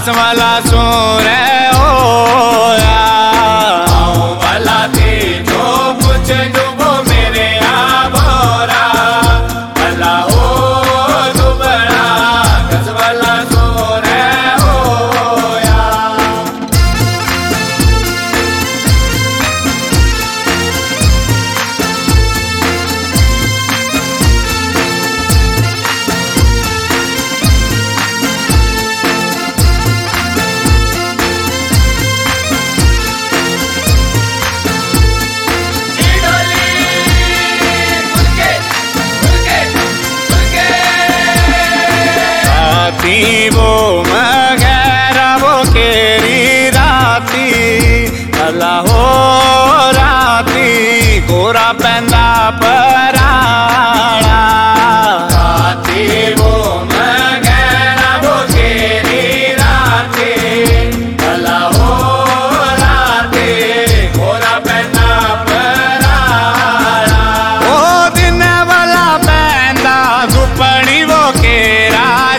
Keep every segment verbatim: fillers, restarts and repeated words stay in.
वाला सुन होया वाला थी जो कुछ डूबो मेरे आबोरा भला हो दुबड़ा कस वाला सुन होया। वो मगैरा वो केरी राती भला हो राती कोरा पैंदा पराड़ा राती वो मगैरा वो केरी राती भला हो राती कोरा पैंदा पराड़ा। ओ दिन वाला पैंदा दुपड़ी वो केरा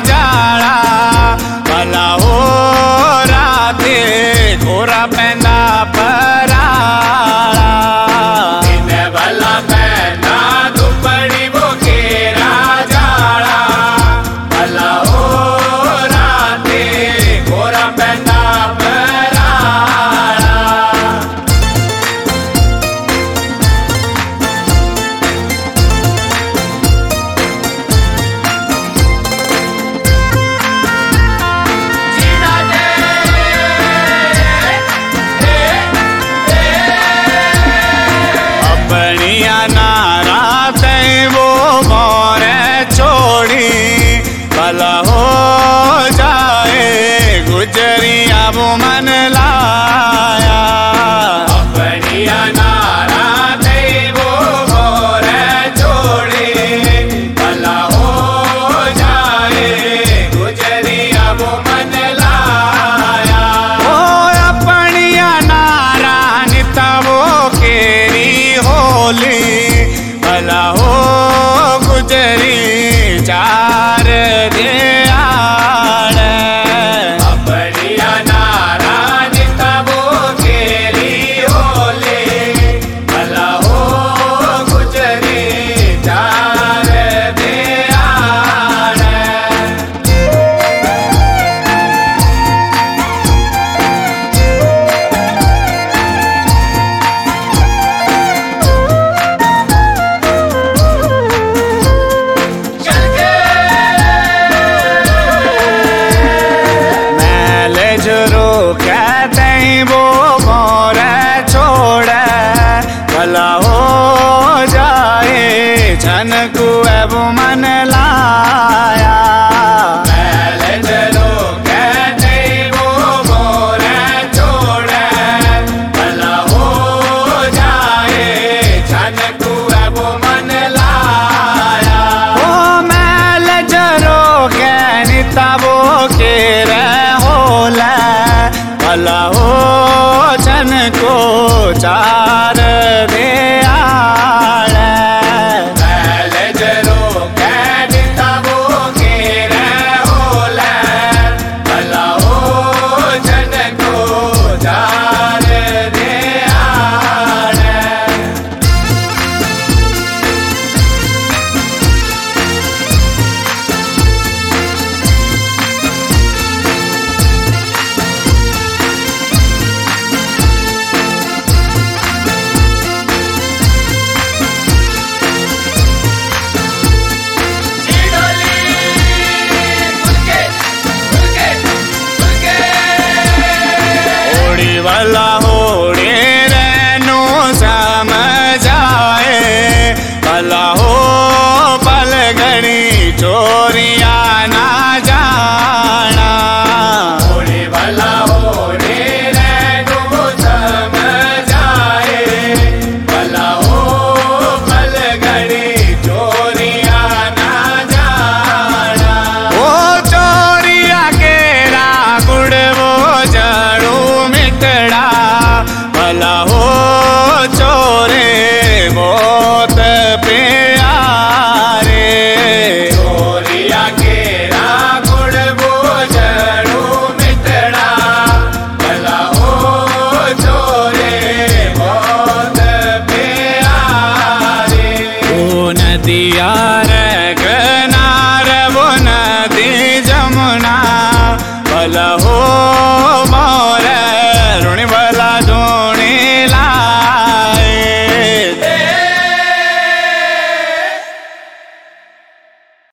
भला हो राते कोरा पैंदा पराड़ा दिन भला पैंदा दुपड़ी वो केरा जाड़ा भला हो राते कोरा पैंदा पराड़ा। भला हो जाए गुजरिया वो मन लाया अपनिया नारा थे वो मोर छोड़े भला हो जाए गुजरिया वो मन लाया। ओ अपनिया नारा निता वो केरी होली भला हो गुजरी चार दे आड़े अपनिया नारा निता वो केरी होले भला हो गुजरी चार दे आड़े। कहते वो मोर छोड़े भला हो जाए छन को वो मन लाया चलो कहते वो मोर छोड़े भला हो जाए छन को वो मन लाया। ओ मैल जरो कहता वो के होला भला हो छन को चार दे आड़े पहले जरो कहता वो केरे होला भला हो छन को चार दे आड़े। दिया रे